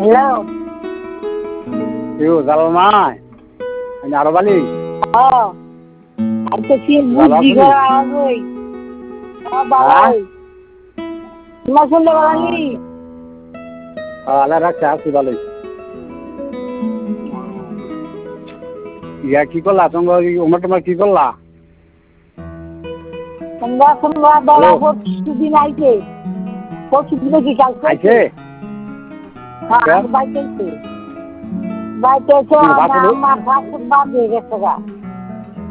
Hello কেউ জালাল নাই আমি আরো বালি আজকে কি ভালো বুদ্ধি আছেন? করে আওয়াজ হই বাবাই তোমার শুনতে পারি আল্লাহ রাখছে আছি ভালোই ইয়া কি করলা তোমার ওমর তোমার কি করলা তোমরা তোমরা বেলা প্রতিদিন আইছে প্রতিদিন কি কাজ আইছে হ্যাঁ বাইতে বাইতে আমার ফাঁস বাদ হয়ে গেছে গা